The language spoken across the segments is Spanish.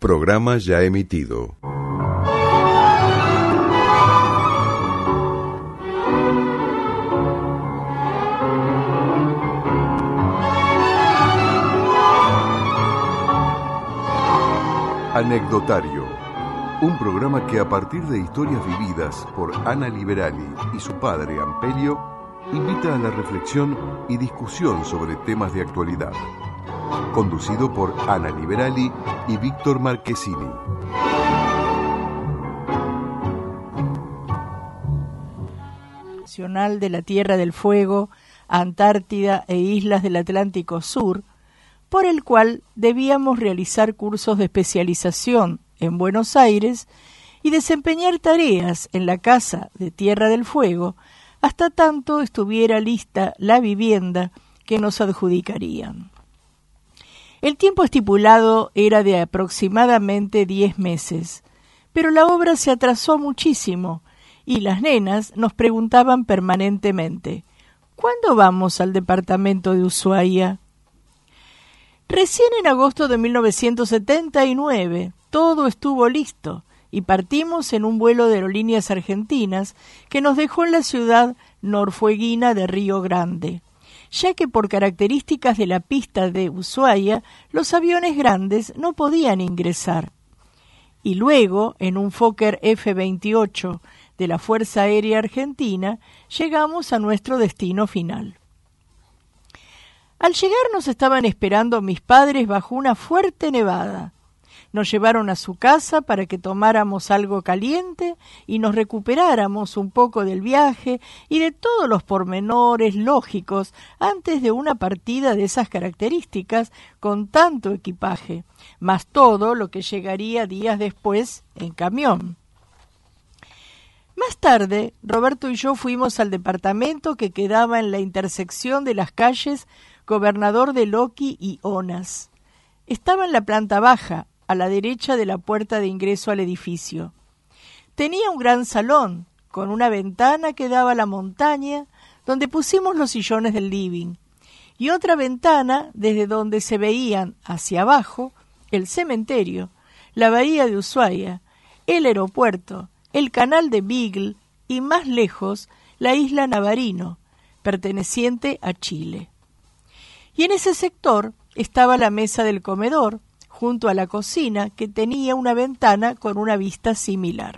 Programa ya emitido. Anecdotario, un programa que a partir de historias vividas por Ana Liberali y su padre Ampelio, invita a la reflexión y discusión sobre temas de actualidad. Conducido por Ana Liberali y Víctor Marchesini. Nacional de la Tierra del Fuego, Antártida e islas del Atlántico Sur, por el cual debíamos realizar cursos de especialización en Buenos Aires y desempeñar tareas en la Casa de Tierra del Fuego hasta tanto estuviera lista la vivienda que nos adjudicarían. El tiempo estipulado era de aproximadamente 10 meses, pero la obra se atrasó muchísimo y las nenas nos preguntaban permanentemente: ¿cuándo vamos al departamento de Ushuaia? Recién en agosto de 1979 todo estuvo listo y partimos en un vuelo de Aerolíneas Argentinas que nos dejó en la ciudad norfueguina de Río Grande, ya que por características de la pista de Ushuaia los aviones grandes no podían ingresar. Y luego, en un Fokker F-28 de la Fuerza Aérea Argentina, llegamos a nuestro destino final. Al llegar nos estaban esperando mis padres bajo una fuerte nevada. Nos llevaron a su casa para que tomáramos algo caliente y nos recuperáramos un poco del viaje y de todos los pormenores lógicos antes de una partida de esas características con tanto equipaje, más todo lo que llegaría días después en camión. Más tarde, Roberto y yo fuimos al departamento que quedaba en la intersección de las calles Gobernador de Loqui y Onas. Estaba en la planta baja, a la derecha de la puerta de ingreso al edificio. Tenía un gran salón, con una ventana que daba a la montaña, donde pusimos los sillones del living, y otra ventana desde donde se veían hacia abajo el cementerio, la bahía de Ushuaia, el aeropuerto, el canal de Beagle y más lejos la isla Navarino, perteneciente a Chile. Y en ese sector estaba la mesa del comedor, junto a la cocina, que tenía una ventana con una vista similar.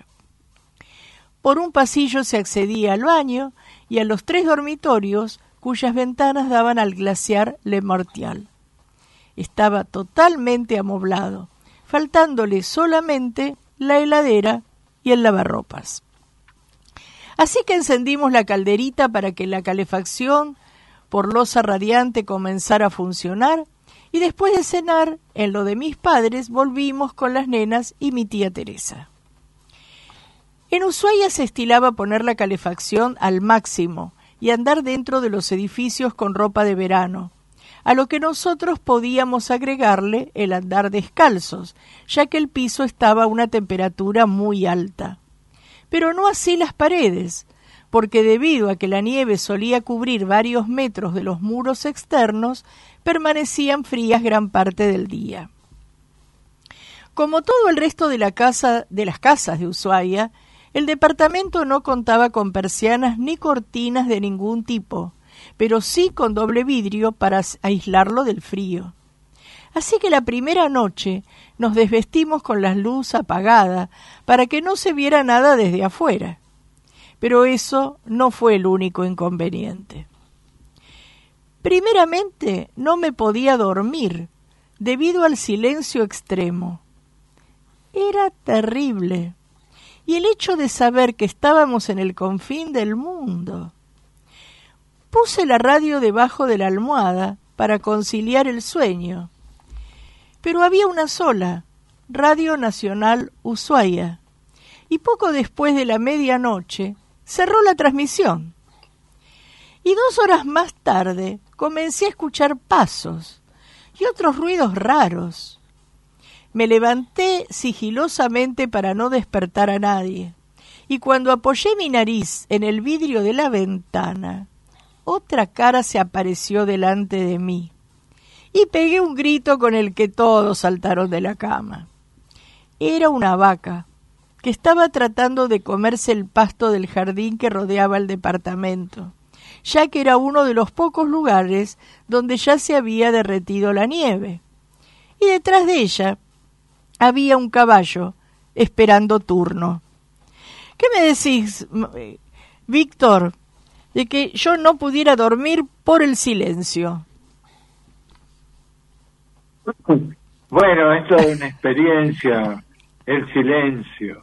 Por un pasillo se accedía al baño y a los 3 dormitorios cuyas ventanas daban al glaciar Le Martial. Estaba totalmente amoblado, faltándole solamente la heladera y el lavarropas. Así que encendimos la calderita para que la calefacción por losa radiante comenzara a funcionar, y después de cenar, en lo de mis padres, volvimos con las nenas y mi tía Teresa. En Ushuaia se estilaba poner la calefacción al máximo y andar dentro de los edificios con ropa de verano, a lo que nosotros podíamos agregarle el andar descalzos, ya que el piso estaba a una temperatura muy alta. Pero no así las paredes, porque debido a que la nieve solía cubrir varios metros de los muros externos, permanecían frías gran parte del día. Como todo el resto de las casas de Ushuaia, el departamento no contaba con persianas ni cortinas de ningún tipo, pero sí con doble vidrio para aislarlo del frío. Así que la primera noche nos desvestimos con la luz apagada para que no se viera nada desde afuera. Pero eso no fue el único inconveniente. Primeramente, no me podía dormir debido al silencio extremo. Era terrible. Y el hecho de saber que estábamos en el confín del mundo. Puse la radio debajo de la almohada para conciliar el sueño. Pero había una sola, Radio Nacional Ushuaia. Y poco después de la medianoche, cerró la transmisión. Y 2 horas más tarde comencé a escuchar pasos y otros ruidos raros. Me levanté sigilosamente para no despertar a nadie, y cuando apoyé mi nariz en el vidrio de la ventana, otra cara se apareció delante de mí, y pegué un grito con el que todos saltaron de la cama. Era una vaca que estaba tratando de comerse el pasto del jardín que rodeaba el departamento, ya que era uno de los pocos lugares donde ya se había derretido la nieve. Y detrás de ella había un caballo esperando turno. ¿Qué me decís, Víctor, de que yo no pudiera dormir por el silencio? Bueno, esto es una experiencia, el silencio.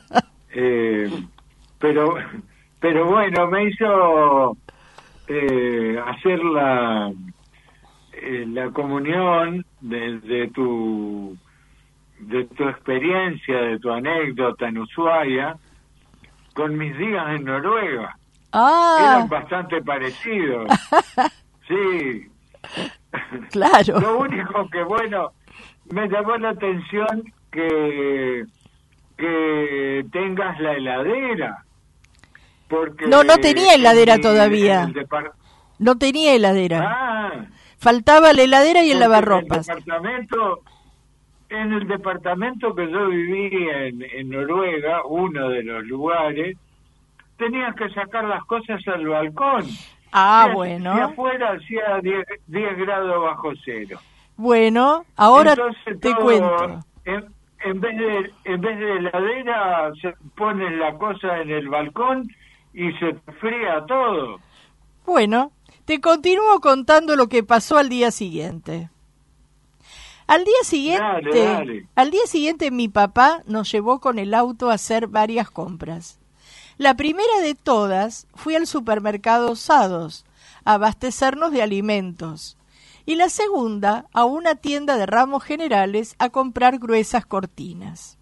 Pero bueno, me hizo hacer la comunión de tu experiencia, de tu anécdota en Ushuaia, con mis días en Noruega. Eran bastante parecidos. Sí. Claro. Lo único que, bueno, me llamó la atención que tengas la heladera. Porque no tenía heladera todavía. No tenía heladera. Faltaba la heladera y el lavarropas. En el departamento que yo viví en Noruega, uno de los lugares, tenías que sacar las cosas al balcón. Bueno. Y afuera hacía 10 grados bajo cero. Bueno, ahora entonces, te cuento. En vez de heladera, se pone la cosa en el balcón y se fría todo. Bueno, te continúo contando lo que pasó al día siguiente. Al día siguiente mi papá nos llevó con el auto a hacer varias compras. La primera de todas fue al supermercado Sados a abastecernos de alimentos y la segunda a una tienda de ramos generales a comprar gruesas cortinas.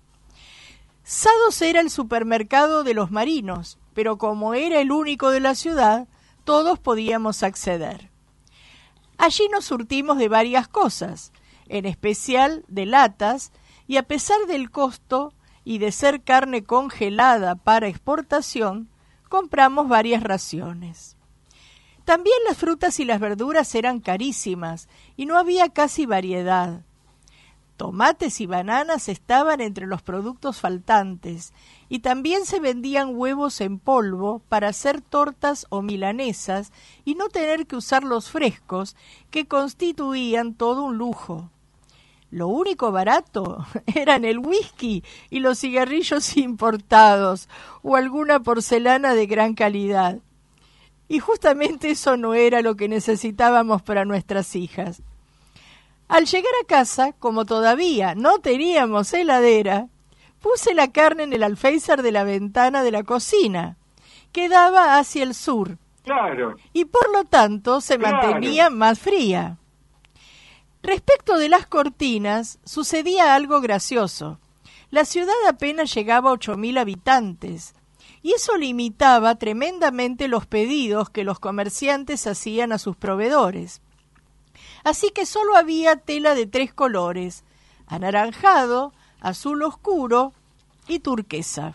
Sados era el supermercado de los marinos, pero como era el único de la ciudad, todos podíamos acceder. Allí nos surtimos de varias cosas, en especial de latas, y a pesar del costo y de ser carne congelada para exportación, compramos varias raciones. También las frutas y las verduras eran carísimas y no había casi variedad. Tomates y bananas estaban entre los productos faltantes y también se vendían huevos en polvo para hacer tortas o milanesas y no tener que usar los frescos que constituían todo un lujo. Lo único barato eran el whisky y los cigarrillos importados o alguna porcelana de gran calidad. Y justamente eso no era lo que necesitábamos para nuestras hijas. Al llegar a casa, como todavía no teníamos heladera, puse la carne en el alféizar de la ventana de la cocina, que daba hacia el sur. Claro. Y por lo tanto se mantenía más fría. Respecto de las cortinas, sucedía algo gracioso. La ciudad apenas llegaba a 8.000 habitantes, y eso limitaba tremendamente los pedidos que los comerciantes hacían a sus proveedores. Así que solo había tela de 3 colores, anaranjado, azul oscuro y turquesa.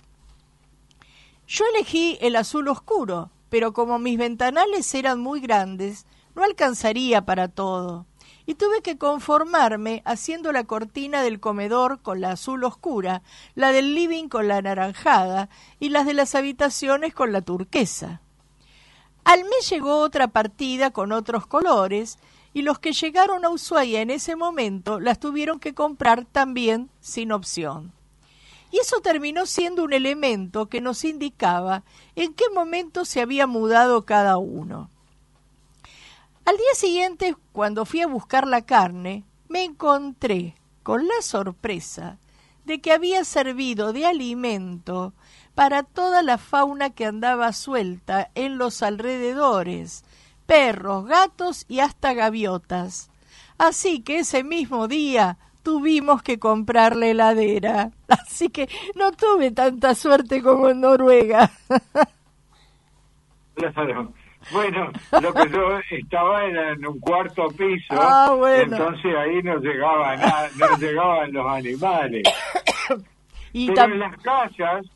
Yo elegí el azul oscuro, pero como mis ventanales eran muy grandes, no alcanzaría para todo. Y tuve que conformarme haciendo la cortina del comedor con la azul oscura, la del living con la anaranjada y las de las habitaciones con la turquesa. Al mes llegó otra partida con otros colores y los que llegaron a Ushuaia en ese momento las tuvieron que comprar también sin opción. Y eso terminó siendo un elemento que nos indicaba en qué momento se había mudado cada uno. Al día siguiente, cuando fui a buscar la carne, me encontré con la sorpresa de que había servido de alimento para toda la fauna que andaba suelta en los alrededores, perros, gatos y hasta gaviotas. Así que ese mismo día tuvimos que comprar la heladera. Así que no tuve tanta suerte como en Noruega. Claro. Bueno, lo que yo estaba era en un cuarto piso, bueno. Entonces ahí no llegaban los animales. Pero en las casas,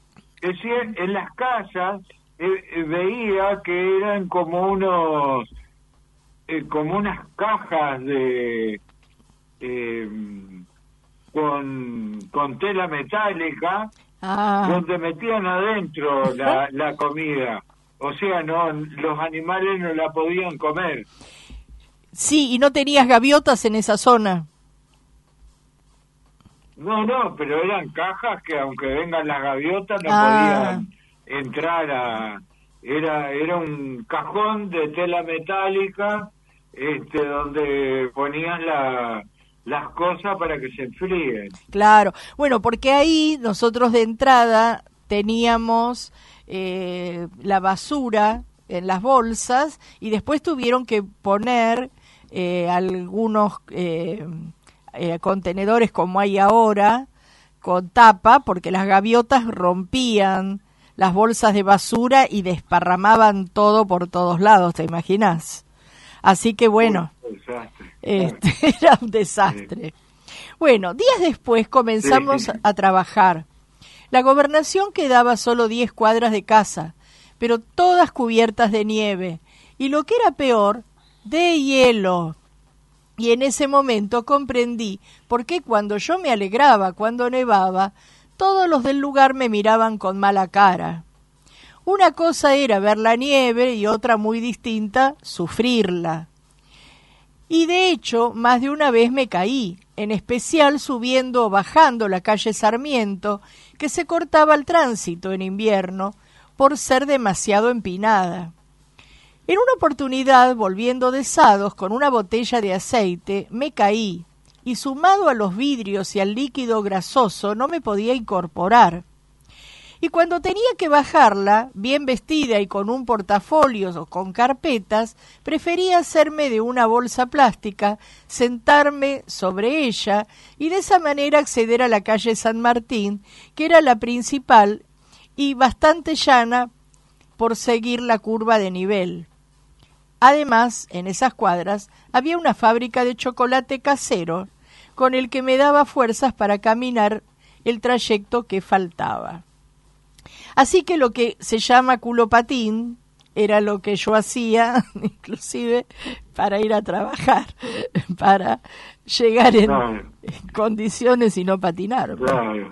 veía que eran como unas cajas de con tela metálica, donde metían adentro la comida. O sea, no, los animales no la podían comer. Sí, ¿y no tenías gaviotas en esa zona? No, pero eran cajas que aunque vengan las gaviotas no podían entrar Era un cajón de tela metálica donde ponían las cosas para que se enfríen. Claro, bueno, porque ahí nosotros de entrada teníamos la basura en las bolsas y después tuvieron que poner algunos contenedores como hay ahora con tapa, porque las gaviotas rompían las bolsas de basura y desparramaban todo por todos lados, ¿te imaginas? Así que bueno, era un desastre. Bueno, días después comenzamos a trabajar. La gobernación quedaba solo 10 cuadras de casa, pero todas cubiertas de nieve, y lo que era peor, de hielo. Y en ese momento comprendí por qué cuando yo me alegraba cuando nevaba, todos los del lugar me miraban con mala cara. Una cosa era ver la nieve y otra muy distinta, sufrirla. Y de hecho, más de una vez me caí, en especial subiendo o bajando la calle Sarmiento, que se cortaba el tránsito en invierno por ser demasiado empinada. En una oportunidad, volviendo de Sados con una botella de aceite, me caí y sumado a los vidrios y al líquido grasoso no me podía incorporar. Y cuando tenía que bajarla, bien vestida y con un portafolio o con carpetas, prefería hacerme de una bolsa plástica, sentarme sobre ella y de esa manera acceder a la calle San Martín, que era la principal y bastante llana por seguir la curva de nivel. Además, en esas cuadras había una fábrica de chocolate casero con el que me daba fuerzas para caminar el trayecto que faltaba. Así que lo que se llama culopatín era lo que yo hacía, inclusive para ir a trabajar, para llegar en condiciones y no patinar. Claro.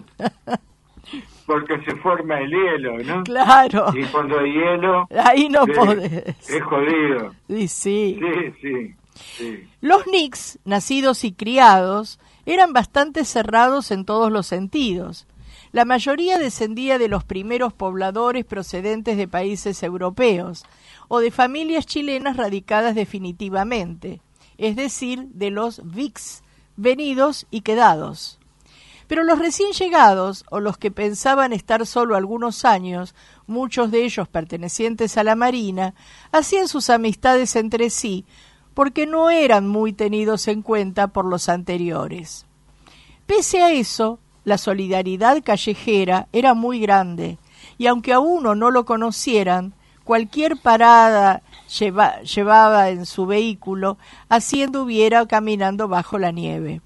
Porque se forma el hielo, ¿no? Claro. Y cuando hay hielo... Ahí no podés. Es jodido. Y sí. Sí. Los Knicks, nacidos y criados, eran bastante cerrados en todos los sentidos. La mayoría descendía de los primeros pobladores procedentes de países europeos o de familias chilenas radicadas definitivamente, es decir, de los VICs, venidos y quedados. Pero los recién llegados, o los que pensaban estar solo algunos años, muchos de ellos pertenecientes a la Marina, hacían sus amistades entre sí, porque no eran muy tenidos en cuenta por los anteriores. Pese a eso, la solidaridad callejera era muy grande, y aunque a uno no lo conocieran, cualquier parada llevaba en su vehículo, así anduviera caminando bajo la nieve.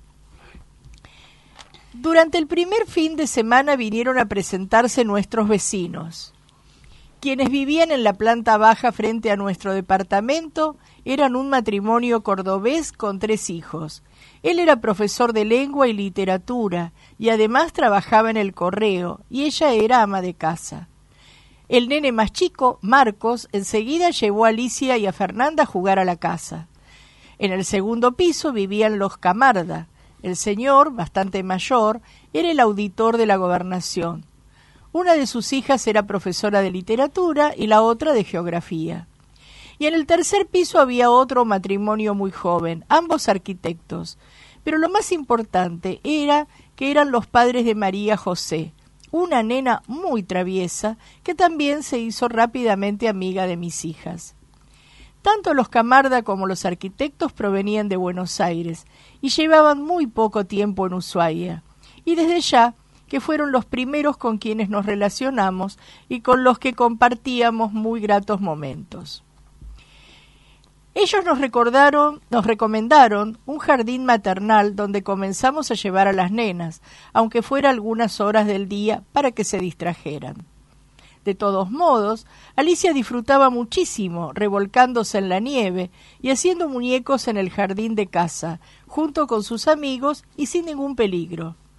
Durante el primer fin de semana vinieron a presentarse nuestros vecinos. Quienes vivían en la planta baja frente a nuestro departamento eran un matrimonio cordobés con 3 hijos. Él era profesor de lengua y literatura y además trabajaba en el correo y ella era ama de casa. El nene más chico, Marcos, enseguida llevó a Alicia y a Fernanda a jugar a la casa. En el segundo piso vivían los Camarda. El señor, bastante mayor, era el auditor de la gobernación. Una de sus hijas era profesora de literatura y la otra de geografía. Y en el tercer piso había otro matrimonio muy joven, ambos arquitectos. Pero lo más importante era que eran los padres de María José, una nena muy traviesa que también se hizo rápidamente amiga de mis hijas. Tanto los Camarda como los arquitectos provenían de Buenos Aires y llevaban muy poco tiempo en Ushuaia, y desde ya que fueron los primeros con quienes nos relacionamos y con los que compartíamos muy gratos momentos. Ellos nos recomendaron un jardín maternal donde comenzamos a llevar a las nenas, aunque fuera algunas horas del día para que se distrajeran. De todos modos, Alicia disfrutaba muchísimo revolcándose en la nieve y haciendo muñecos en el jardín de casa, junto con sus amigos y sin ningún peligro.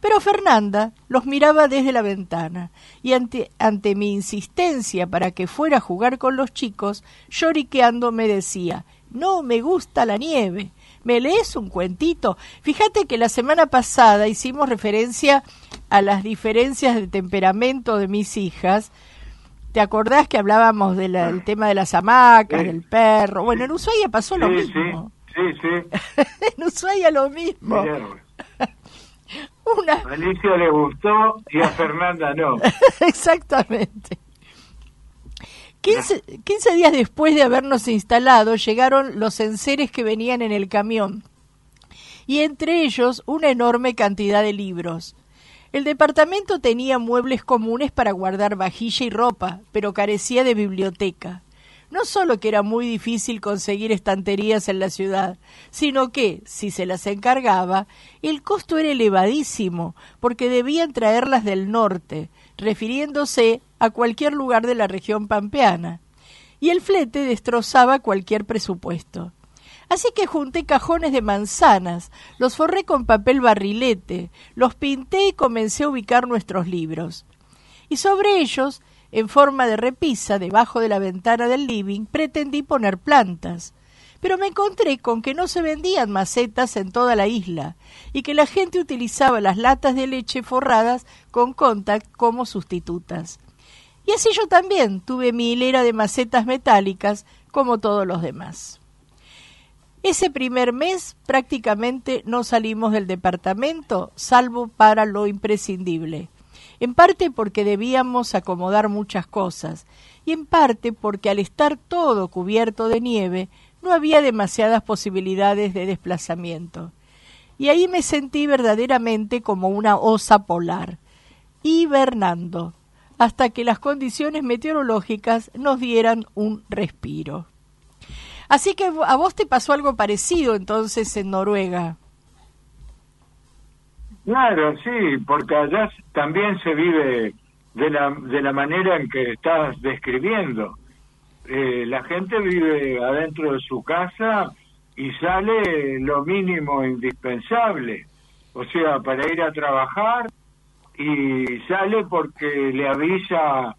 Pero Fernanda los miraba desde la ventana y ante mi insistencia para que fuera a jugar con los chicos, lloriqueando me decía: no me gusta la nieve, ¿me lees un cuentito? Fíjate que la semana pasada hicimos referencia a las diferencias de temperamento de mis hijas. ¿Te acordás que hablábamos del tema de las hamacas, del perro? Bueno, en Ushuaia pasó lo mismo. Sí. En Ushuaia lo mismo. A Alicia le gustó y a Fernanda no. Exactamente. 15 días después de habernos instalado, llegaron los enseres que venían en el camión, y entre ellos una enorme cantidad de libros. El departamento tenía muebles comunes para guardar vajilla y ropa, pero carecía de biblioteca. No solo que era muy difícil conseguir estanterías en la ciudad, sino que, si se las encargaba, el costo era elevadísimo, porque debían traerlas del norte, refiriéndose a cualquier lugar de la región pampeana, y el flete destrozaba cualquier presupuesto. Así que junté cajones de manzanas, los forré con papel barrilete, los pinté y comencé a ubicar nuestros libros. Y sobre ellos, en forma de repisa, debajo de la ventana del living, pretendí poner plantas. Pero me encontré con que no se vendían macetas en toda la isla y que la gente utilizaba las latas de leche forradas con Contact como sustitutas. Y así yo también tuve mi hilera de macetas metálicas como todos los demás. Ese primer mes prácticamente no salimos del departamento, salvo para lo imprescindible. En parte porque debíamos acomodar muchas cosas, y en parte porque al estar todo cubierto de nieve, no había demasiadas posibilidades de desplazamiento. Y ahí me sentí verdaderamente como una osa polar, hibernando, hasta que las condiciones meteorológicas nos dieran un respiro. Así que a vos te pasó algo parecido entonces en Noruega. Claro, sí, porque allá también se vive de la manera en que estás describiendo. La gente vive adentro de su casa y sale lo mínimo indispensable, o sea, para ir a trabajar, y sale porque le avisa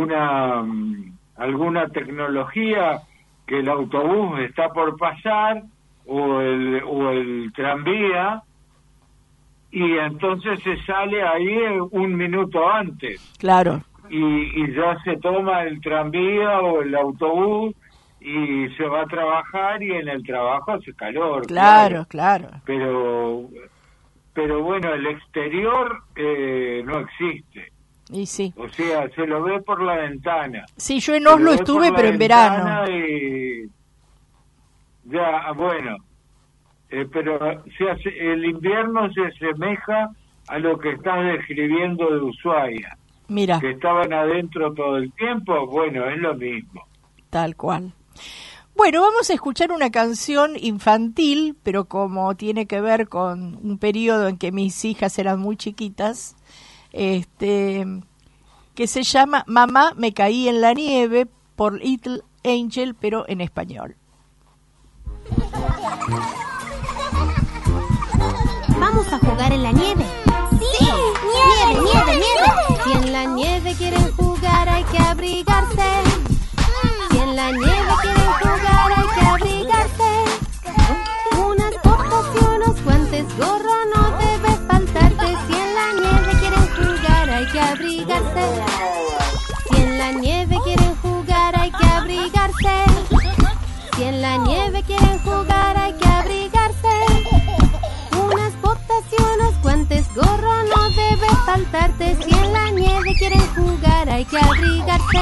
alguna tecnología que el autobús está por pasar o el tranvía, y entonces se sale ahí un minuto antes. Claro. Y ya se toma el tranvía o el autobús y se va a trabajar, y en el trabajo hace calor. Claro. Pero bueno, el exterior no existe. Y sí. O sea, se lo ve por la ventana. Sí, yo en Oslo estuve, pero en verano. Y ya, bueno. Pero el invierno se asemeja a lo que estás describiendo de Ushuaia. Mira. Que estaban adentro todo el tiempo, bueno, es lo mismo. Tal cual. Bueno, vamos a escuchar una canción infantil, pero como tiene que ver con un periodo en que mis hijas eran muy chiquitas, que se llama Mamá, me caí en la nieve, por Little Angel, pero en español. ¿Vamos a jugar en la nieve? ¡Sí! ¡Nieve! Si en la nieve quieren jugar hay que abrigarse. Si en la nieve quieren jugar hay que abrigarse. Unas botas y unos guantes, gorro no debe faltarte. Si en la nieve quieren jugar hay que abrigarse. Si en la nieve quieren jugar hay que abrigarse. Si en la nieve quieren jugar hay que abrigarse. Unas botas y unos guantes, gorro no debe faltarte. Si en la nieve quieren jugar hay que abrigarse.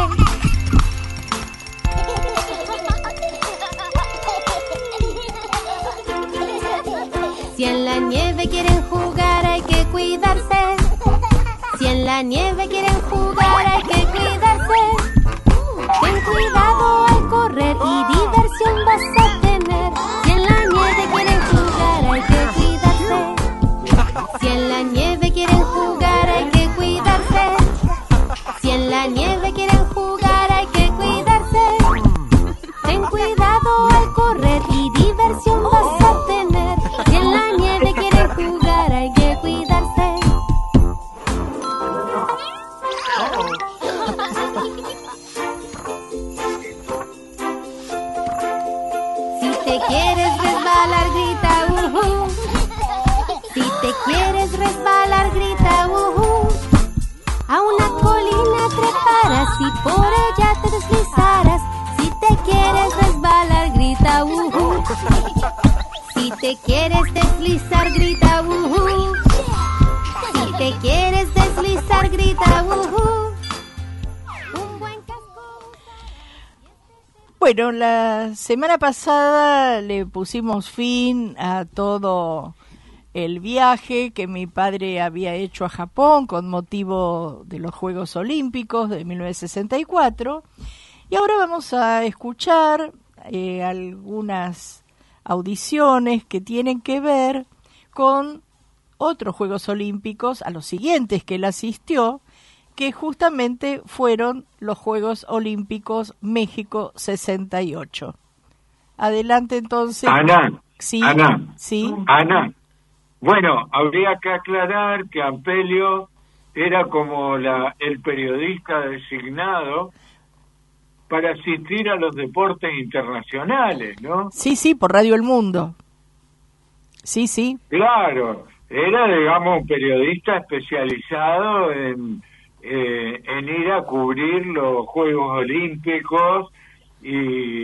Si en la nieve quieren jugar hay que cuidarse. Si en la nieve quieren jugar hay que cuidarse. Ten cuidado al correr y diversión vas a tener. Si en la nieve quieren jugar hay que cuidarse. Si en la nieve quieren jugar hay que cuidarse. Si en la nieve quieren jugar hay que cuidarse. Ten cuidado al correr y diversión vas a tener. Si en la nieve quieren jugar hay que cuidarse. Si por ella te deslizarás, si te quieres resbalar, grita ¡wujú! Si te quieres deslizar, grita ¡wujú! Si te quieres deslizar, grita ¡wujú! Un buen casco. Bueno, la semana pasada le pusimos fin a todo el viaje que mi padre había hecho a Japón con motivo de los Juegos Olímpicos de 1964, y ahora vamos a escuchar algunas audiciones que tienen que ver con otros Juegos Olímpicos, a los siguientes que él asistió, que justamente fueron los Juegos Olímpicos México 68. Adelante entonces. Ana, Sí, Ana, sí. Ana. Bueno, habría que aclarar que Ampelio era como el periodista designado para asistir a los deportes internacionales, ¿no? Sí, sí, por Radio El Mundo. Sí, sí. Claro, era, digamos, un periodista especializado en ir a cubrir los Juegos Olímpicos y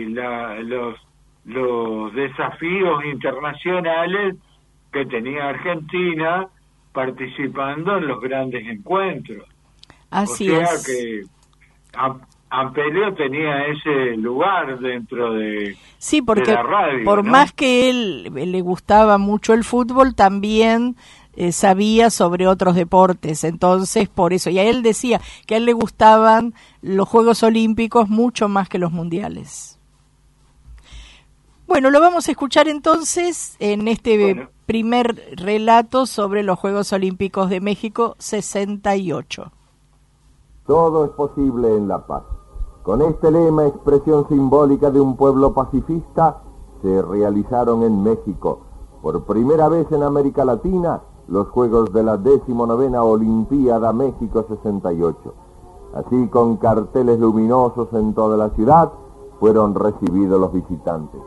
los desafíos internacionales que tenía Argentina participando en los grandes encuentros. Así o sea es. que Ampelio tenía ese lugar dentro de, Sí, porque de la radio, por ¿no? más que él le gustaba mucho el fútbol, también sabía sobre otros deportes, entonces por eso, y a él decía que a él le gustaban los Juegos Olímpicos mucho más que los mundiales. Bueno, lo vamos a escuchar entonces en este primer relato sobre los Juegos Olímpicos de México 68. Todo es posible en la paz. Con este lema, expresión simbólica de un pueblo pacifista, se realizaron en México, por primera vez en América Latina, los Juegos de la 19ª Olimpiada México 68. Así, con carteles luminosos en toda la ciudad, fueron recibidos los visitantes.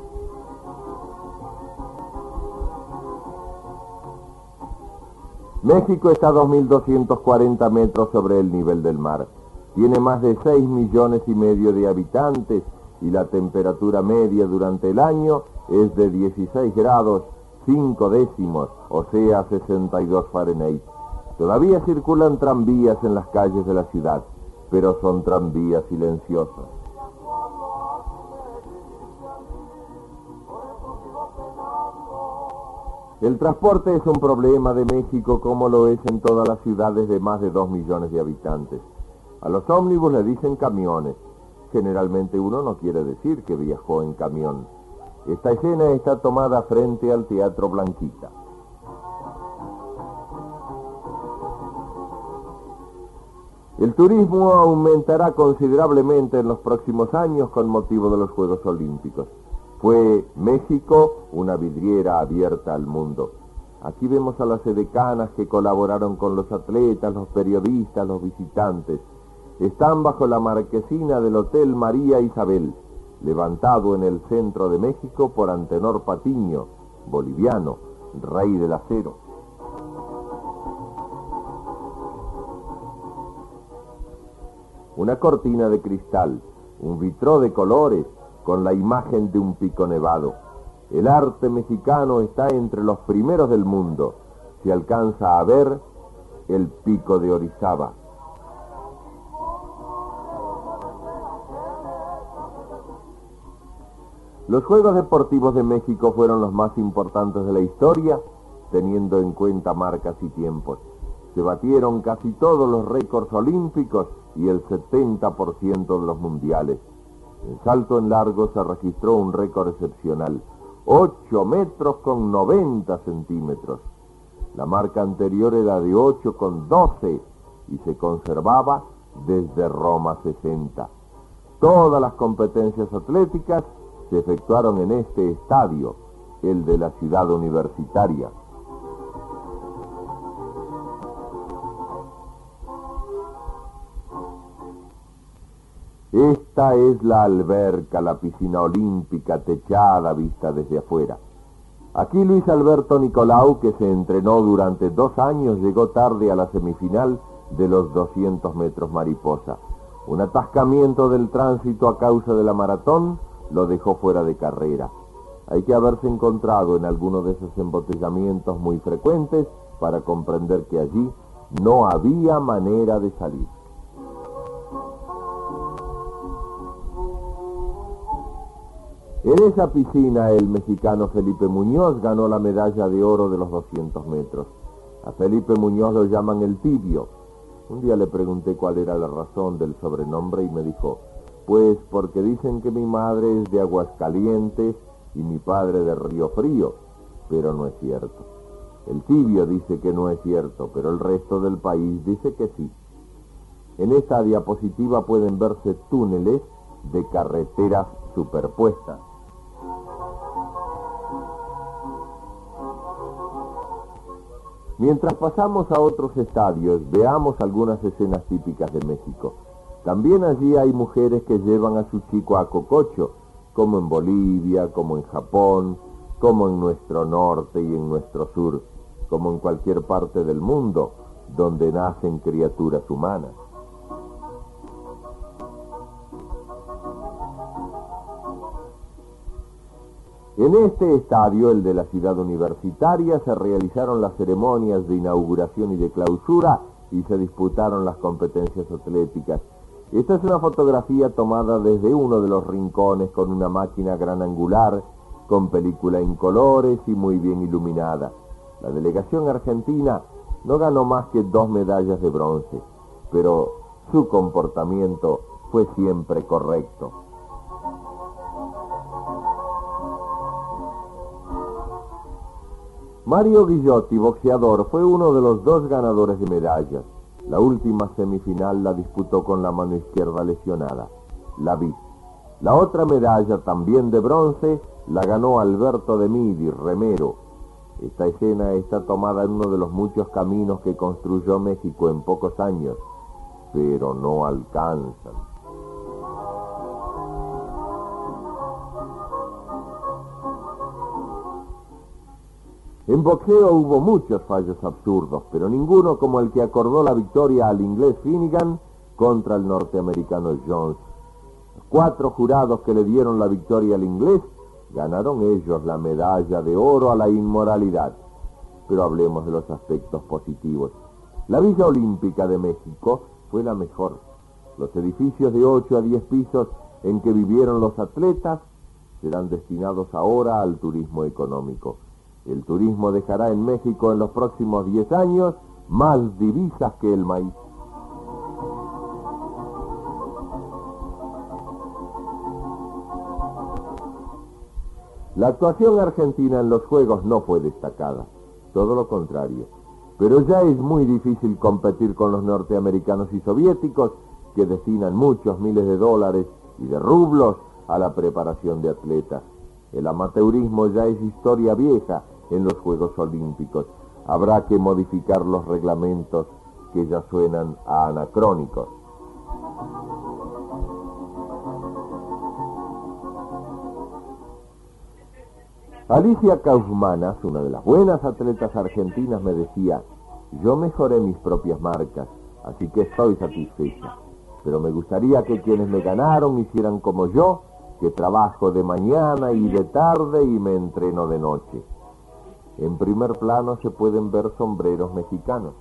México está a 2.240 metros sobre el nivel del mar. Tiene más de 6,5 millones de habitantes y la temperatura media durante el año es de 16 grados 5 décimos, o sea 62 Fahrenheit. Todavía circulan tranvías en las calles de la ciudad, pero son tranvías silenciosos. El transporte es un problema de México como lo es en todas las ciudades de más de 2 millones de habitantes. A los ómnibus le dicen camiones. Generalmente uno no quiere decir que viajó en camión. Esta escena está tomada frente al Teatro Blanquita. El turismo aumentará considerablemente en los próximos años con motivo de los Juegos Olímpicos. Fue México una vidriera abierta al mundo. Aquí vemos a las edecanas que colaboraron con los atletas, los periodistas, los visitantes. Están bajo la marquesina del Hotel María Isabel, levantado en el centro de México por Antenor Patiño, boliviano, rey del acero. Una cortina de cristal, un vitró de colores, con la imagen de un pico nevado. El arte mexicano está entre los primeros del mundo. Se alcanza a ver el pico de Orizaba. Los Juegos Deportivos de México fueron los más importantes de la historia, teniendo en cuenta marcas y tiempos. Se batieron casi todos los récords olímpicos y el 70% de los mundiales. En salto en largo se registró un récord excepcional, 8 metros con 90 centímetros. La marca anterior era de 8 con 12 y se conservaba desde Roma 60. Todas las competencias atléticas se efectuaron en este estadio, el de la ciudad universitaria. Esta es la alberca, la piscina olímpica techada vista desde afuera. Aquí Luis Alberto Nicolau, que se entrenó durante 2 años, llegó tarde a la semifinal de los 200 metros mariposa. Un atascamiento del tránsito a causa de la maratón lo dejó fuera de carrera. Hay que haberse encontrado en alguno de esos embotellamientos muy frecuentes para comprender que allí no había manera de salir. En esa piscina el mexicano Felipe Muñoz ganó la medalla de oro de los 200 metros. A Felipe Muñoz lo llaman el Tibio. Un día le pregunté cuál era la razón del sobrenombre y me dijo, pues porque dicen que mi madre es de Aguascalientes y mi padre de Río Frío, pero no es cierto. El Tibio dice que no es cierto, pero el resto del país dice que sí. En esta diapositiva pueden verse túneles de carreteras superpuestas. Mientras pasamos a otros estadios, veamos algunas escenas típicas de México. También allí hay mujeres que llevan a su chico a cococho, como en Bolivia, como en Japón, como en nuestro norte y en nuestro sur, como en cualquier parte del mundo donde nacen criaturas humanas. En este estadio, el de la ciudad universitaria, se realizaron las ceremonias de inauguración y de clausura y se disputaron las competencias atléticas. Esta es una fotografía tomada desde uno de los rincones con una máquina gran angular, con película en colores y muy bien iluminada. La delegación argentina no ganó más que 2 medallas de bronce, pero su comportamiento fue siempre correcto. Mario Guillotti, boxeador, fue uno de los 2 ganadores de medallas. La última semifinal la disputó con la mano izquierda lesionada. La vi. La otra medalla, también de bronce, la ganó Alberto de Midi, remero. Esta escena está tomada en uno de los muchos caminos que construyó México en pocos años, pero no alcanzan. En boxeo hubo muchos fallos absurdos, pero ninguno como el que acordó la victoria al inglés Finnegan contra el norteamericano Jones. Los 4 jurados que le dieron la victoria al inglés ganaron ellos la medalla de oro a la inmoralidad. Pero hablemos de los aspectos positivos. La Villa Olímpica de México fue la mejor. Los edificios de 8 a 10 pisos en que vivieron los atletas serán destinados ahora al turismo económico. El turismo dejará en México en los próximos 10 años más divisas que el maíz. La actuación argentina en los Juegos no fue destacada, todo lo contrario. Pero ya es muy difícil competir con los norteamericanos y soviéticos que destinan muchos miles de dólares y de rublos a la preparación de atletas. El amateurismo ya es historia vieja en los Juegos Olímpicos. Habrá que modificar los reglamentos que ya suenan a anacrónicos. Alicia Kaufmanas, una de las buenas atletas argentinas, me decía, yo mejoré mis propias marcas, así que estoy satisfecha. Pero me gustaría que quienes me ganaron hicieran como yo, que trabajo de mañana y de tarde y me entreno de noche. En primer plano se pueden ver sombreros mexicanos.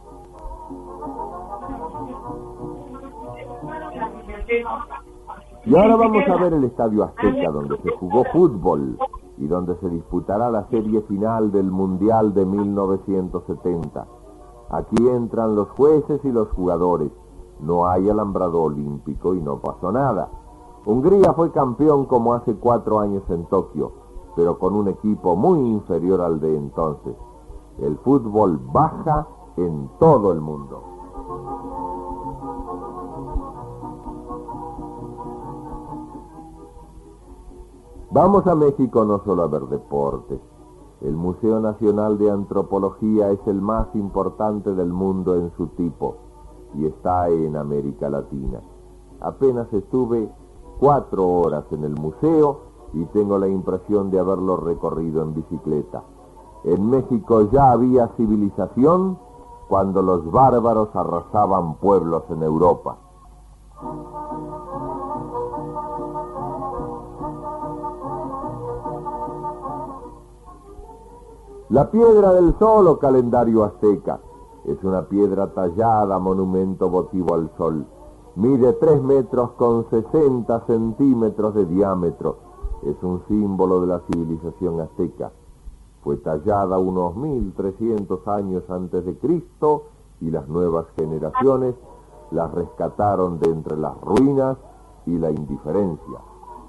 Y ahora vamos a ver el Estadio Azteca, donde se jugó fútbol y donde se disputará la serie final del Mundial de 1970. Aquí entran los jueces y los jugadores. No hay alambrado olímpico y no pasó nada. Hungría fue campeón como hace 4 años en Tokio, pero con un equipo muy inferior al de entonces. El fútbol baja en todo el mundo. Vamos a México no solo a ver deportes. El Museo Nacional de Antropología es el más importante del mundo en su tipo y está en América Latina. Apenas estuve 4 horas en el museo y tengo la impresión de haberlo recorrido en bicicleta. En México ya había civilización cuando los bárbaros arrasaban pueblos en Europa. La piedra del sol o calendario azteca es una piedra tallada, monumento votivo al sol. Mide 3 metros con 60 centímetros de diámetro. Es un símbolo de la civilización azteca. Fue tallada unos 1300 años antes de Cristo y las nuevas generaciones las rescataron de entre las ruinas y la indiferencia.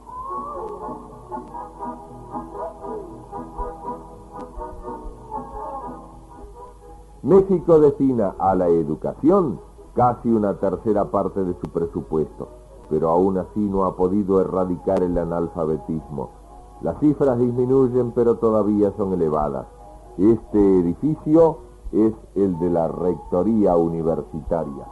México destina a la educación casi una tercera parte de su presupuesto, pero aún así no ha podido erradicar el analfabetismo. Las cifras disminuyen, pero todavía son elevadas. Este edificio es el de la Rectoría Universitaria.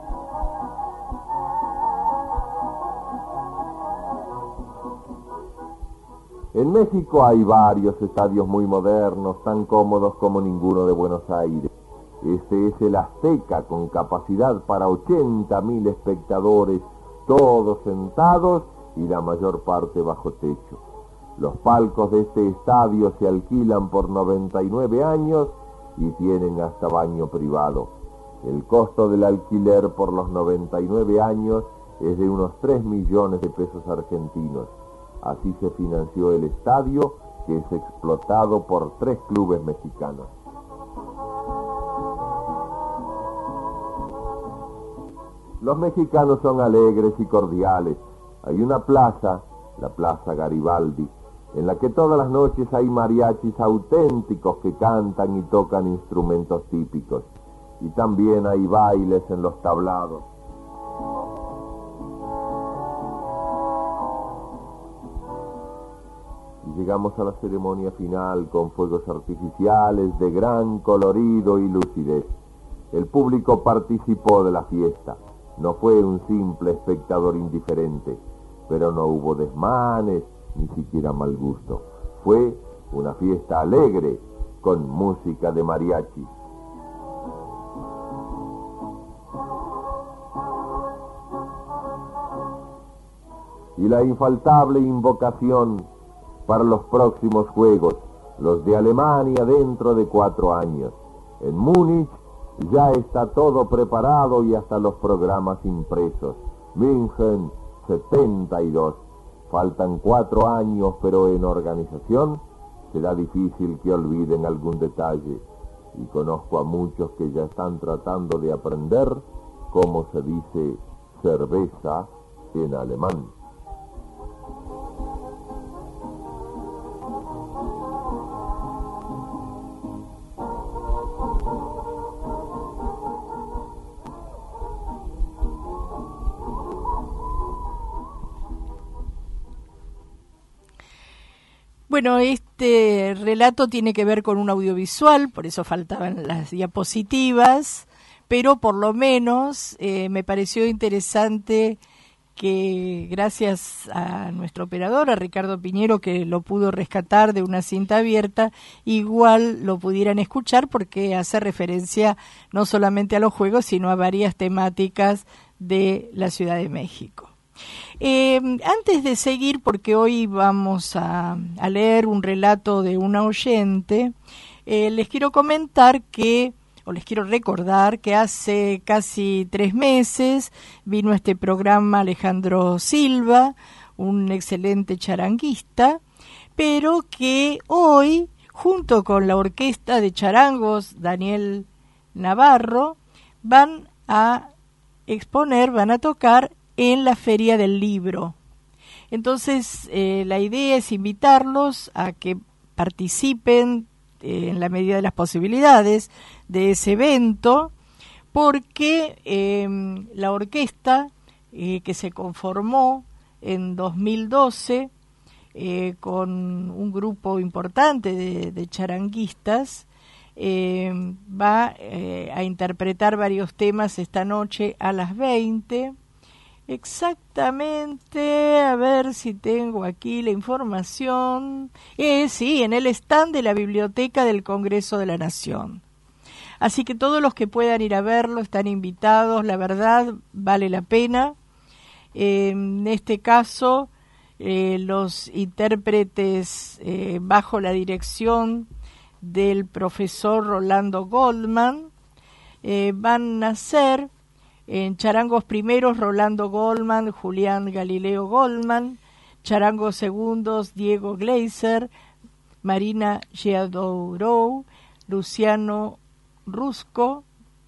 En México hay varios estadios muy modernos, tan cómodos como ninguno de Buenos Aires. Este es el Azteca, con capacidad para 80.000 espectadores, todos sentados y la mayor parte bajo techo. Los palcos de este estadio se alquilan por 99 años y tienen hasta baño privado. El costo del alquiler por los 99 años es de unos 3 millones de pesos argentinos. Así se financió el estadio, que es explotado por 3 clubes mexicanos. Los mexicanos son alegres y cordiales. Hay una plaza, la Plaza Garibaldi, en la que todas las noches hay mariachis auténticos que cantan y tocan instrumentos típicos. Y también hay bailes en los tablados. Y llegamos a la ceremonia final con fuegos artificiales de gran colorido y lucidez. El público participó de la fiesta. No fue un simple espectador indiferente, pero no hubo desmanes, ni siquiera mal gusto. Fue una fiesta alegre, con música de mariachi. Y la infaltable invocación para los próximos Juegos, los de Alemania dentro de 4 años. En Múnich ya está todo preparado y hasta los programas impresos. München 72. Faltan 4 años, pero en organización será difícil que olviden algún detalle. Y conozco a muchos que ya están tratando de aprender cómo se dice cerveza en alemán. Bueno, este relato tiene que ver con un audiovisual, por eso faltaban las diapositivas, pero por lo menos me pareció interesante que gracias a nuestro operador, a Ricardo Piñero, que lo pudo rescatar de una cinta abierta, igual lo pudieran escuchar porque hace referencia no solamente a los juegos, sino a varias temáticas de la Ciudad de México. Antes de seguir, porque hoy vamos a leer un relato de una oyente, les quiero comentar les quiero recordar que hace casi 3 meses vino a este programa Alejandro Silva, un excelente charanguista, pero que hoy, junto con la orquesta de charangos Daniel Navarro, van a tocar en la Feria del Libro. Entonces, la idea es invitarlos a que participen en la medida de las posibilidades de ese evento, porque la orquesta que se conformó en 2012 con un grupo importante de charanguistas va a interpretar varios temas esta noche a las 20. Exactamente, a ver si tengo aquí la información. Sí, en el stand de la Biblioteca del Congreso de la Nación. Así que todos los que puedan ir a verlo están invitados, la verdad vale la pena. En este caso, los intérpretes bajo la dirección del profesor Rolando Goldman. Van a ser en charangos primeros Rolando Goldman, Julián Galileo Goldman, charangos segundos Diego Gleiser, Marina Giadourou, Luciano Fusco,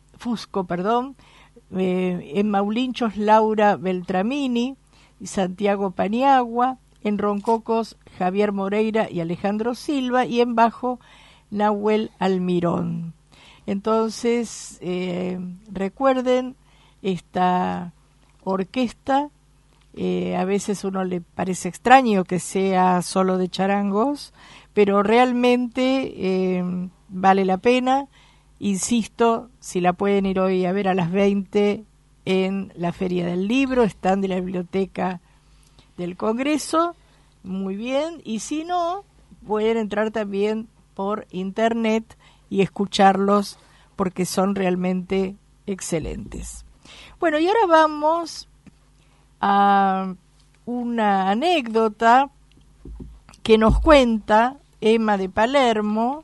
en Maulinchos Laura Beltramini y Santiago Paniagua, en roncocos Javier Moreira y Alejandro Silva, y en bajo Nahuel Almirón. Entonces, recuerden, esta orquesta, a veces uno le parece extraño que sea solo de charangos, pero realmente vale la pena. Insisto, si la pueden ir hoy a ver a las 20 en la Feria del Libro, están de la Biblioteca del Congreso, muy bien, y si no, pueden entrar también por internet y escucharlos porque son realmente excelentes. Bueno, y ahora vamos a una anécdota que nos cuenta Emma de Palermo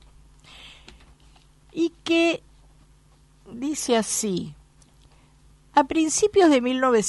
y que dice así: a principios de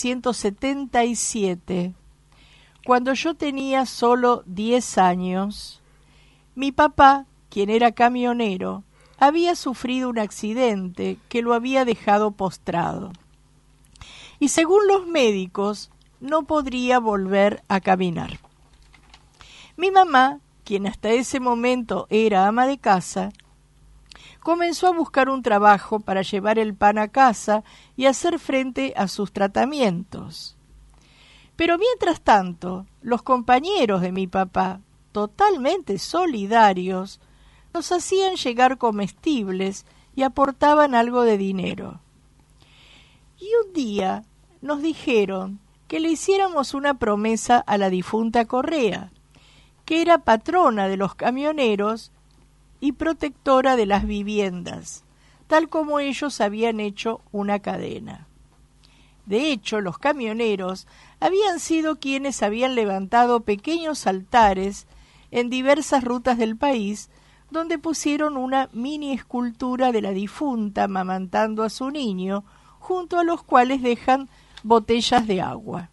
1977, cuando yo tenía solo 10 años, mi papá, quien era camionero, había sufrido un accidente que lo había dejado postrado. Y según los médicos, no podría volver a caminar. Mi mamá, quien hasta ese momento era ama de casa, comenzó a buscar un trabajo para llevar el pan a casa y hacer frente a sus tratamientos. Pero mientras tanto, los compañeros de mi papá, totalmente solidarios, nos hacían llegar comestibles y aportaban algo de dinero. Y un día nos dijeron que le hiciéramos una promesa a la difunta Correa, que era patrona de los camioneros y protectora de las viviendas, tal como ellos habían hecho una cadena. De hecho, los camioneros habían sido quienes habían levantado pequeños altares en diversas rutas del país, donde pusieron una mini escultura de la difunta amamantando a su niño, junto a los cuales dejan botellas de agua.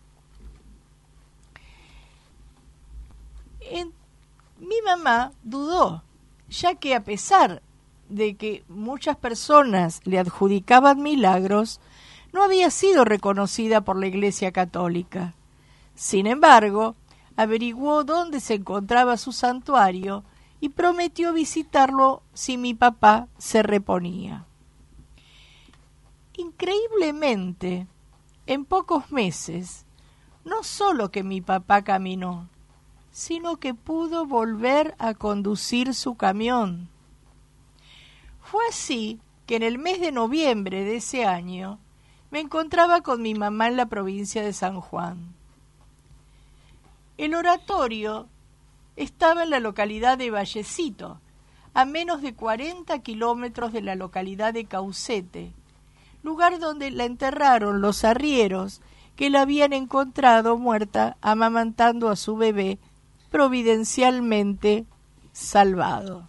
Mi mamá dudó, ya que a pesar de que muchas personas le adjudicaban milagros, no había sido reconocida por la Iglesia Católica. Sin embargo, averiguó dónde se encontraba su santuario y prometió visitarlo si mi papá se reponía. Increíblemente, en pocos meses, no solo que mi papá caminó, sino que pudo volver a conducir su camión. Fue así que en el mes de noviembre de ese año me encontraba con mi mamá en la provincia de San Juan. El oratorio estaba en la localidad de Vallecito, a menos de 40 kilómetros de la localidad de Caucete, lugar donde la enterraron los arrieros que la habían encontrado muerta amamantando a su bebé, providencialmente salvado.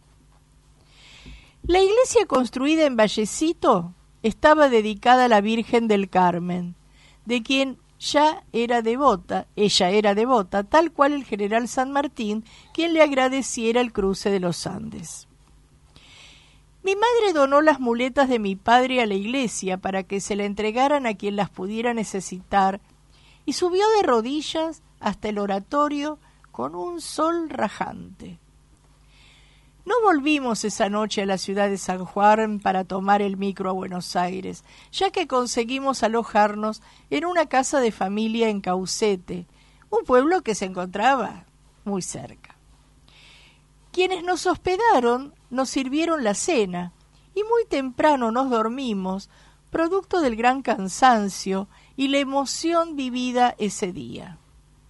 La iglesia construida en Vallecito estaba dedicada a la Virgen del Carmen, de quien ella era devota, tal cual el general San Martín, quien le agradeciera el cruce de los Andes. Mi madre donó las muletas de mi padre a la iglesia para que se la entregaran a quien las pudiera necesitar, y subió de rodillas hasta el oratorio con un sol rajante. No volvimos esa noche a la ciudad de San Juan para tomar el micro a Buenos Aires, ya que conseguimos alojarnos en una casa de familia en Caucete, un pueblo que se encontraba muy cerca. Quienes nos hospedaron nos sirvieron la cena y muy temprano nos dormimos, producto del gran cansancio y la emoción vivida ese día.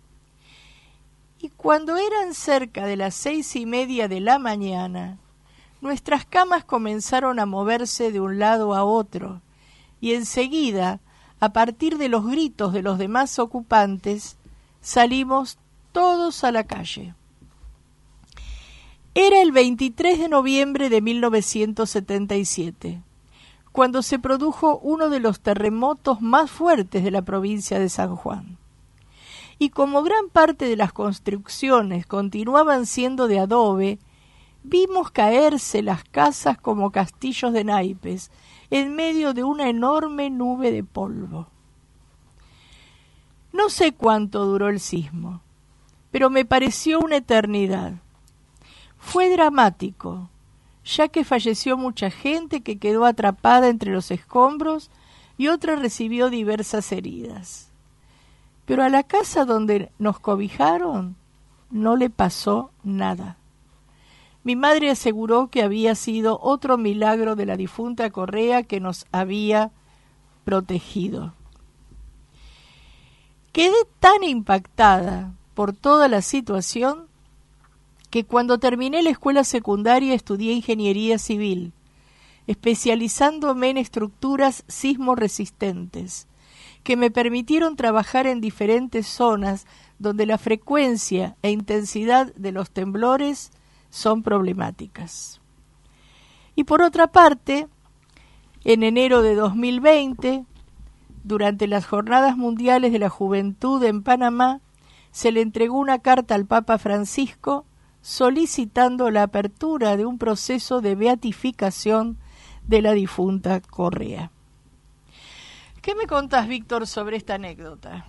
Y cuando eran cerca de las 6:30 de la mañana, nuestras camas comenzaron a moverse de un lado a otro, y enseguida, a partir de los gritos de los demás ocupantes, salimos todos a la calle. Era el 23 de noviembre de 1977, cuando se produjo uno de los terremotos más fuertes de la provincia de San Juan. Y como gran parte de las construcciones continuaban siendo de adobe, vimos caerse las casas como castillos de naipes en medio de una enorme nube de polvo. No sé cuánto duró el sismo, pero me pareció una eternidad. Fue dramático, ya que falleció mucha gente que quedó atrapada entre los escombros y otra recibió diversas heridas. Pero a la casa donde nos cobijaron no le pasó nada. Mi madre aseguró que había sido otro milagro de la difunta Correa que nos había protegido. Quedé tan impactada por toda la situación que cuando terminé la escuela secundaria estudié ingeniería civil, especializándome en estructuras sismoresistentes, que me permitieron trabajar en diferentes zonas donde la frecuencia e intensidad de los temblores son problemáticas. Y por otra parte, en enero de 2020, durante las Jornadas Mundiales de la Juventud en Panamá, se le entregó una carta al Papa Francisco solicitando la apertura de un proceso de beatificación de la difunta Correa. ¿Qué me contás, Víctor, sobre esta anécdota?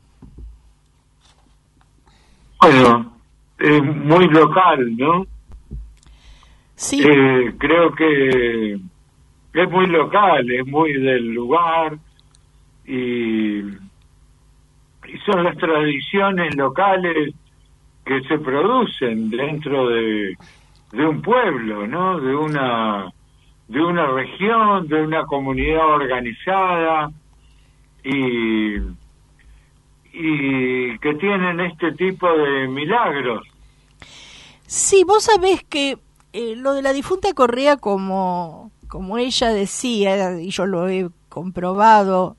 Bueno, es muy local, ¿no? Sí. Creo que es muy local, es muy del lugar y son las tradiciones locales que se producen dentro de un pueblo, ¿no? De una región, de una comunidad organizada y que tienen este tipo de milagros. Sí, vos sabés que lo de la difunta Correa, como ella decía, y yo lo he comprobado,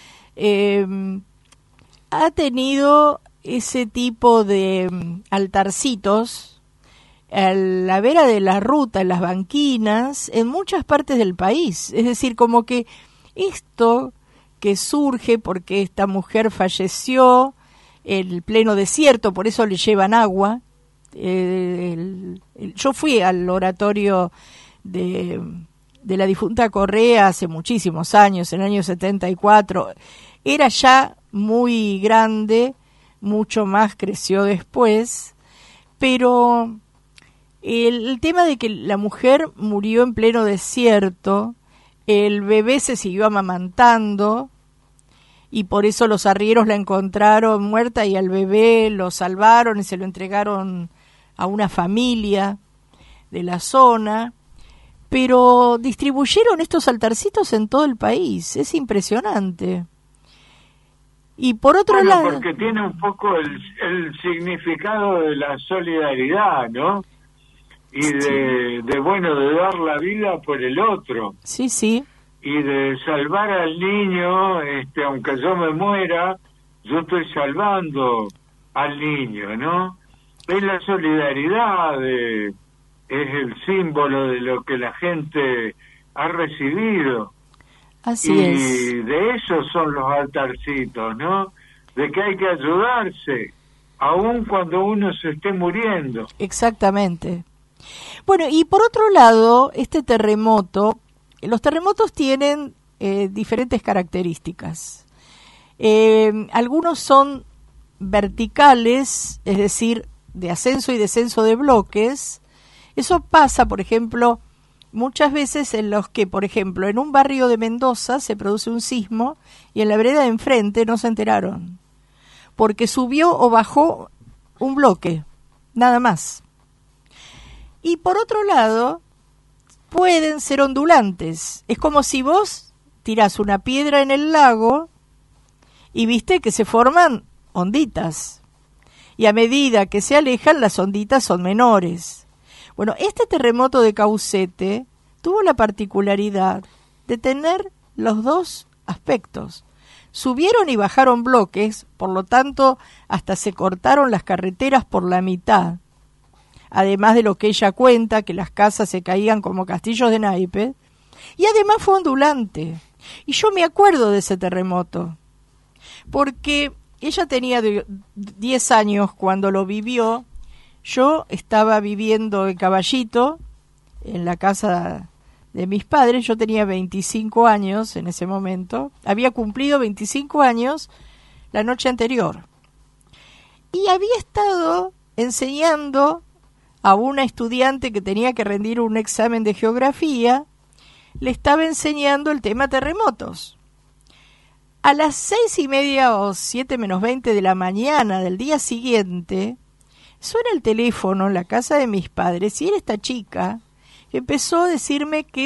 ha tenido ese tipo de altarcitos a la vera de la ruta, en las banquinas, en muchas partes del país. Es decir, como que esto que surge porque esta mujer falleció en pleno desierto, por eso le llevan agua. Yo fui al oratorio de la difunta Correa hace muchísimos años, en el año 74. Era ya muy grande, mucho más creció después, pero el tema de que la mujer murió en pleno desierto, el bebé se siguió amamantando y por eso los arrieros la encontraron muerta y al bebé lo salvaron y se lo entregaron a una familia de la zona, pero distribuyeron estos altarcitos en todo el país. Es impresionante. Y por otro lado, porque tiene un poco el significado de la solidaridad, ¿no? Y sí, de dar la vida por el otro. Sí, sí. Y de salvar al niño, aunque yo me muera, yo estoy salvando al niño, ¿no? Es la solidaridad, es el símbolo de lo que la gente ha recibido. Así es. Y de eso son los altarcitos, ¿no? De que hay que ayudarse, aun cuando uno se esté muriendo. Exactamente. Bueno, y por otro lado, este terremoto, los terremotos tienen diferentes características. Algunos son verticales, es decir, de ascenso y descenso de bloques. Eso pasa, por ejemplo, muchas veces en los que, por ejemplo, en un barrio de Mendoza se produce un sismo y en la vereda de enfrente no se enteraron, porque subió o bajó un bloque, nada más. Y por otro lado, pueden ser ondulantes. Es como si vos tirás una piedra en el lago y viste que se forman onditas. Y a medida que se alejan, las onditas son menores. Bueno, este terremoto de Caucete tuvo la particularidad de tener los dos aspectos. Subieron y bajaron bloques, por lo tanto, hasta se cortaron las carreteras por la mitad. además de lo que ella cuenta, que las casas se caían como castillos de naipes, y además fue ondulante. Y yo me acuerdo de ese terremoto, porque ella tenía 10 años cuando lo vivió. Yo estaba viviendo en Caballito, en la casa de mis padres. Yo tenía 25 años en ese momento. Había cumplido 25 años la noche anterior. Y había estado enseñando a una estudiante que tenía que rendir un examen de geografía. Le estaba enseñando el tema terremotos. A las 6:30 o 7:20 de la mañana del día siguiente, suena el teléfono en la casa de mis padres y era esta chica que empezó a decirme que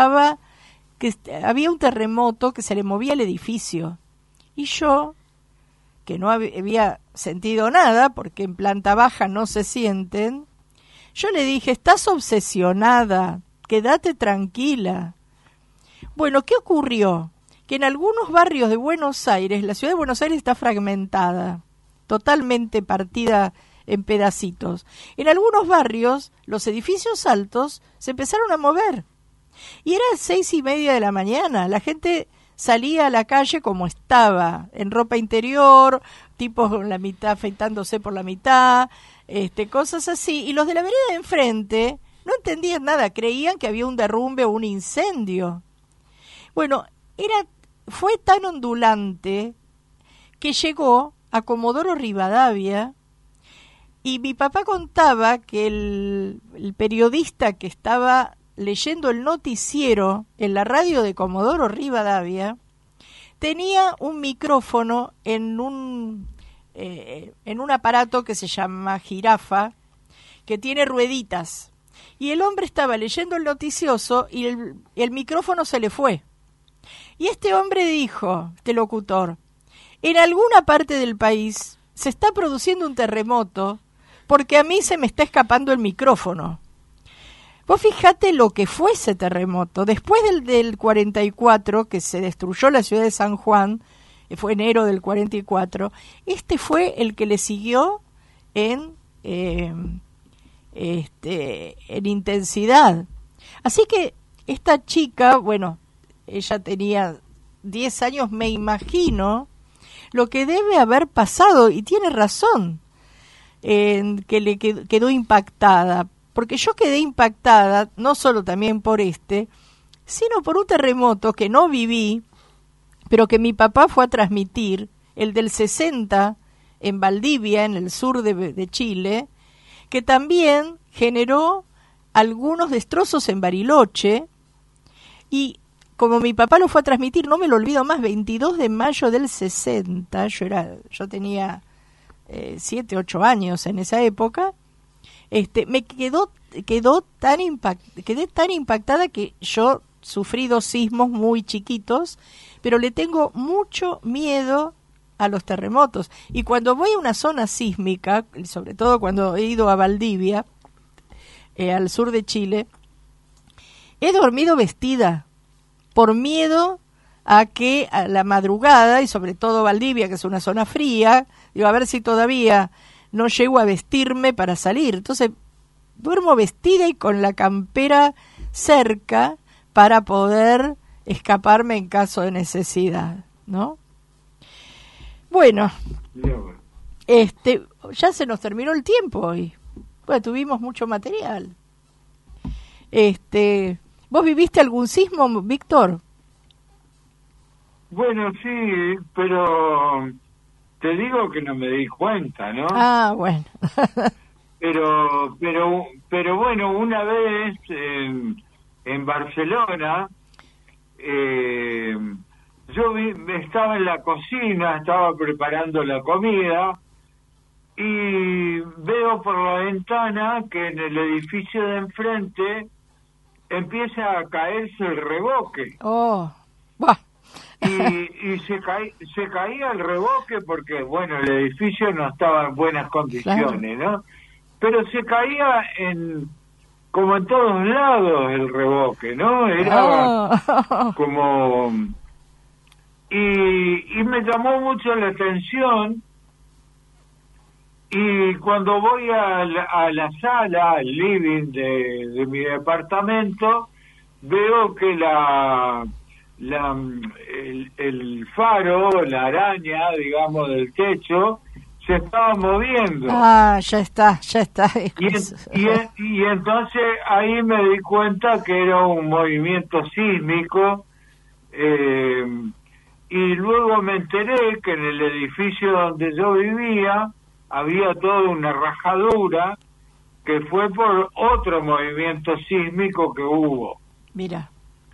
había un terremoto, que se le movía el edificio. Y yo, que no había sentido nada, porque en planta baja no se sienten, yo le dije: estás obsesionada, quédate tranquila. Bueno, ¿qué ocurrió? Que en algunos barrios de Buenos Aires, la ciudad de Buenos Aires está fragmentada, totalmente partida en pedacitos. En algunos barrios, los edificios altos se empezaron a mover. Y era 6:30 de la mañana, la gente salía a la calle como estaba, en ropa interior, tipos con la mitad afeitándose por la mitad, cosas así. Y los de la vereda de enfrente no entendían nada, creían que había un derrumbe o un incendio. Bueno, fue tan ondulante que llegó a Comodoro Rivadavia, y mi papá contaba que el periodista que estaba leyendo el noticiero en la radio de Comodoro Rivadavia tenía un micrófono en un aparato que se llama jirafa, que tiene rueditas, y el hombre estaba leyendo el noticioso y el micrófono se le fue. Y este hombre dijo, este locutor: en alguna parte del país se está produciendo un terremoto porque a mí se me está escapando el micrófono. Vos fijate lo que fue ese terremoto. Después del 44, que se destruyó la ciudad de San Juan, fue enero del 44, este fue el que le siguió en intensidad. Así que esta chica, bueno, ella tenía 10 años, me imagino lo que debe haber pasado, y tiene razón, que le quedó impactada, porque yo quedé impactada no solo también por sino por un terremoto que no viví, pero que mi papá fue a transmitir, el del 60 en Valdivia, en el sur de Chile, que también generó algunos destrozos en Bariloche. Y como mi papá lo fue a transmitir, no me lo olvido más, 22 de mayo del 60, yo tenía 7, 8 años en esa época, me quedé tan impactada que yo sufrí 2 sismos muy chiquitos, pero le tengo mucho miedo a los terremotos. Y cuando voy a una zona sísmica, sobre todo cuando he ido a Valdivia, al sur de Chile, he dormido vestida, por miedo a que a la madrugada, y sobre todo Valdivia, que es una zona fría, digo, a ver si todavía no llego a vestirme para salir. Entonces duermo vestida y con la campera cerca para poder escaparme en caso de necesidad, ¿no? Bueno, ya se nos terminó el tiempo hoy. Bueno, tuvimos mucho material. ¿Vos viviste algún sismo, Víctor? Bueno, sí, pero te digo que no me di cuenta, ¿no? Ah, bueno. pero bueno, una vez en Barcelona, yo estaba en la cocina, estaba preparando la comida y veo por la ventana que en el edificio de enfrente empieza a caerse el revoque. Oh, bah. Y se caía el revoque porque, bueno, el edificio no estaba en buenas condiciones, claro, ¿no? Pero se caía como en todos lados el revoque, ¿no? Era como... Y me llamó mucho la atención, Y cuando voy a la sala, al living de mi departamento, veo que el faro, la araña, digamos, del techo, se estaba moviendo. Ah, ya está. Y entonces ahí me di cuenta que era un movimiento sísmico, y luego me enteré que en el edificio donde yo vivía había toda una rajadura que fue por otro movimiento sísmico que hubo. Mira.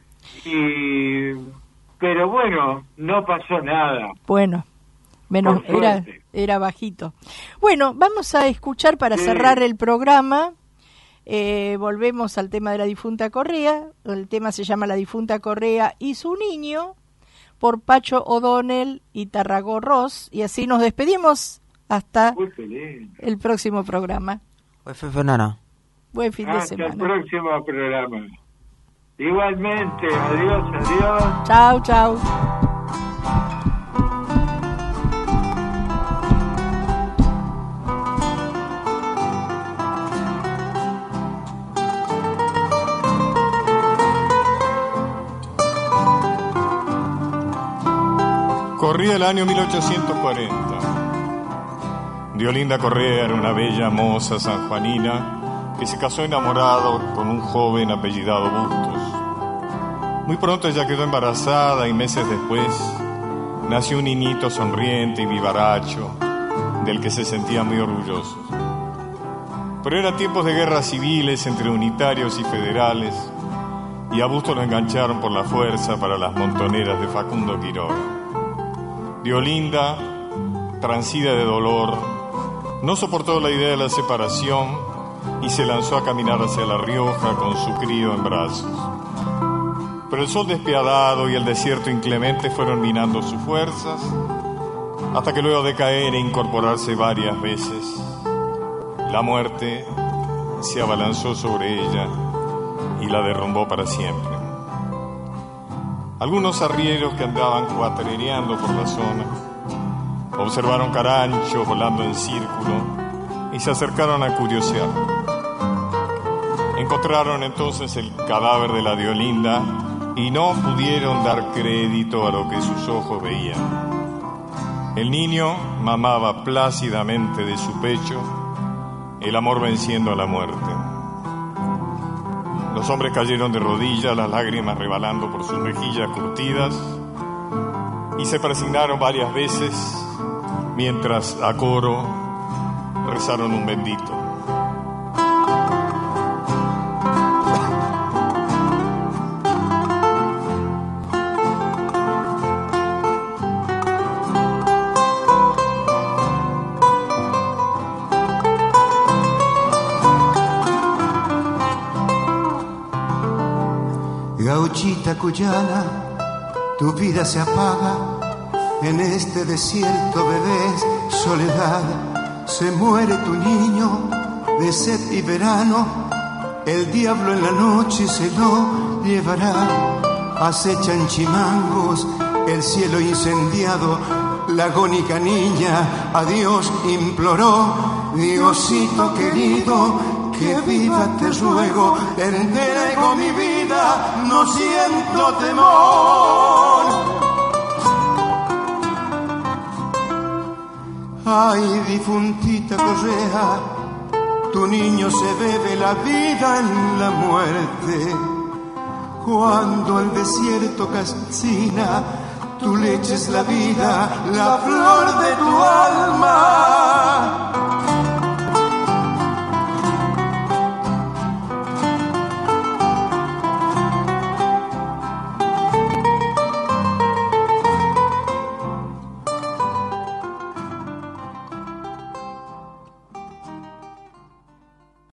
Pero bueno, no pasó nada. Bueno, menos era bajito. Bueno, vamos a escuchar para cerrar el programa. Volvemos al tema de la difunta Correa. El tema se llama La difunta Correa y su niño, por Pacho O'Donnell y Tarragó Ross. Y así nos despedimos hasta el próximo programa. Buen fin de semana. Hasta el próximo programa. Igualmente, adiós. Chau. Corría el año 1840. Diolinda Correa era una bella moza sanjuanina que se casó enamorado con un joven apellidado Bustos. Muy pronto ella quedó embarazada y meses después nació un niñito sonriente y vivaracho del que se sentía muy orgulloso. Pero eran tiempos de guerras civiles entre unitarios y federales y a Bustos lo engancharon por la fuerza para las montoneras de Facundo Quiroga. Diolinda, transida de dolor, no soportó la idea de la separación y se lanzó a caminar hacia La Rioja con su crío en brazos. Pero el sol despiadado y el desierto inclemente fueron minando sus fuerzas, hasta que luego de caer e incorporarse varias veces, la muerte se abalanzó sobre ella y la derrumbó para siempre. Algunos arrieros que andaban cuatrereando por la zona observaron caranchos volando en círculo y se acercaron a curiosear. Encontraron entonces el cadáver de la Diolinda y no pudieron dar crédito a lo que sus ojos veían. El niño mamaba plácidamente de su pecho, el amor venciendo a la muerte. Los hombres cayeron de rodillas, las lágrimas rebalando por sus mejillas curtidas, y se persignaron varias veces mientras a coro rezaron un bendito. Gauchita cuyana, tu vida se apaga en este desierto, bebés, soledad. Se muere tu niño de sed y verano, el diablo en la noche se lo llevará. Acechan chimangos, el cielo incendiado, la agónica niña a Dios imploró. Diosito querido, que viva te ruego, te entrego mi vida, no siento temor. Ay, difuntita Correa, tu niño se bebe la vida en la muerte. Cuando el desierto calcina, tu leche es la vida, la flor de tu alma.